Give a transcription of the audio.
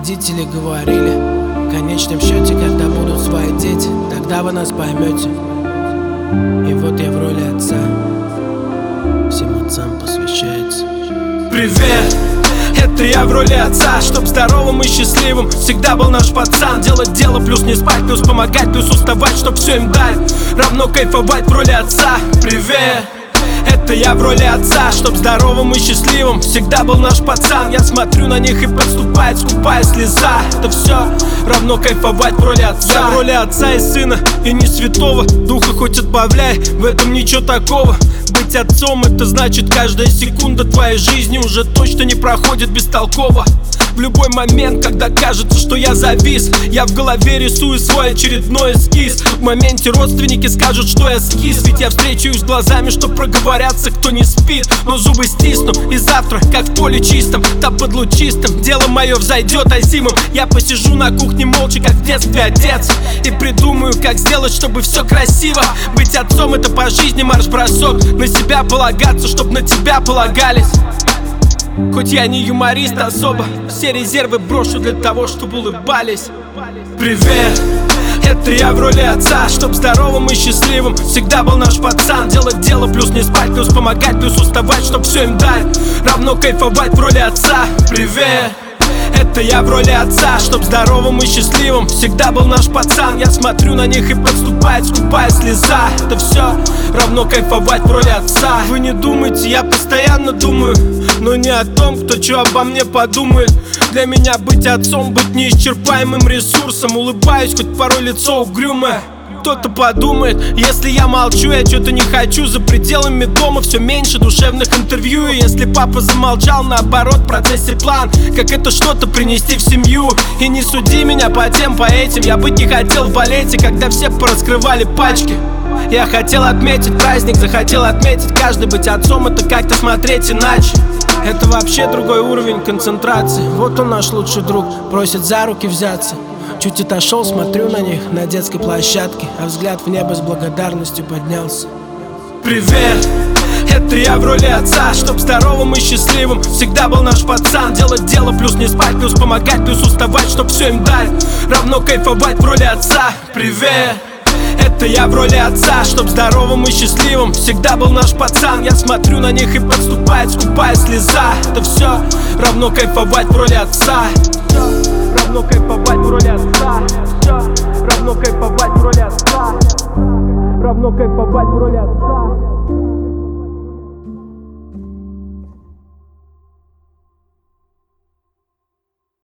Родители говорили: в конечном счете, когда будут свои дети, тогда вы нас поймете. И вот я в роли отца, всем отцам посвящается. Привет! Это я в роли отца, чтоб здоровым и счастливым всегда был наш пацан. Делать дело, плюс не спать, плюс помогать, плюс уставать, чтоб все им дать, равно кайфовать в роли отца. Привет! Это я в роли отца, чтоб здоровым и счастливым всегда был наш пацан. Я смотрю на них и подступает скупая слеза. Это все равно кайфовать в роли отца. Я в роли отца и сына, и не святого духа хоть отбавляй, в этом ничего такого. Быть отцом — это значит, каждая секунда твоей жизни уже точно не проходит бестолково. В любой момент, когда кажется, что я завис, я в голове рисую свой очередной эскиз. В моменте родственники скажут, что я скис, ведь я встречаюсь глазами, что проговорятся, кто не спит. Но зубы стисну, и завтра, как в поле чистом, там под лучистым, дело мое взойдет озимым. Я посижу на кухне молча, как в детстве отец, и придумаю, как сделать, чтобы все красиво. Быть отцом — это по жизни марш-бросок, на себя полагаться, чтоб на тебя полагались. Хоть я не юморист особо, все резервы брошу для того, чтобы улыбались. Привет! Это я в роли отца, чтоб здоровым и счастливым всегда был наш пацан. Делать дело, плюс не спать, плюс помогать, плюс уставать, чтоб все им дать, равно кайфовать в роли отца. Привет! Это я в роли отца, чтоб здоровым и счастливым всегда был наш пацан. Я смотрю на них и подступает скупая слеза. Это все равно кайфовать в роли отца. Вы не думайте, я постоянно думаю, но не о том, кто что обо мне подумает. Для меня быть отцом — быть неисчерпаемым ресурсом. Улыбаюсь, хоть порой лицо угрюмое. Кто-то подумает, если я молчу, я что-то не хочу. За пределами дома все меньше душевных интервью. И если папа замолчал, наоборот, в процессе план, как это что-то принести в семью. И не суди меня по тем, по этим. Я быть не хотел в балете, когда все пораскрывали пачки. Я хотел отметить праздник, захотел отметить каждый. Быть отцом — это как-то смотреть иначе. Это вообще другой уровень концентрации. Вот он, наш лучший друг, просит за руки взяться. Чуть отошел, смотрю на них на детской площадке, а взгляд в небо с благодарностью поднялся. Привет! Это я в роли отца, чтоб здоровым и счастливым всегда был наш пацан. Делать дело, плюс не спать, плюс помогать, плюс уставать, чтоб все им дать, равно кайфовать в роли отца. Привет! Это я в роли отца, чтоб здоровым и счастливым всегда был наш пацан. Я смотрю на них и подступает скупая слеза. Это все равно кайфовать в роли отца. Равно кайфовать в роли отца. Равно кайфовать в роли отца. Равно кайфовать в роли отца.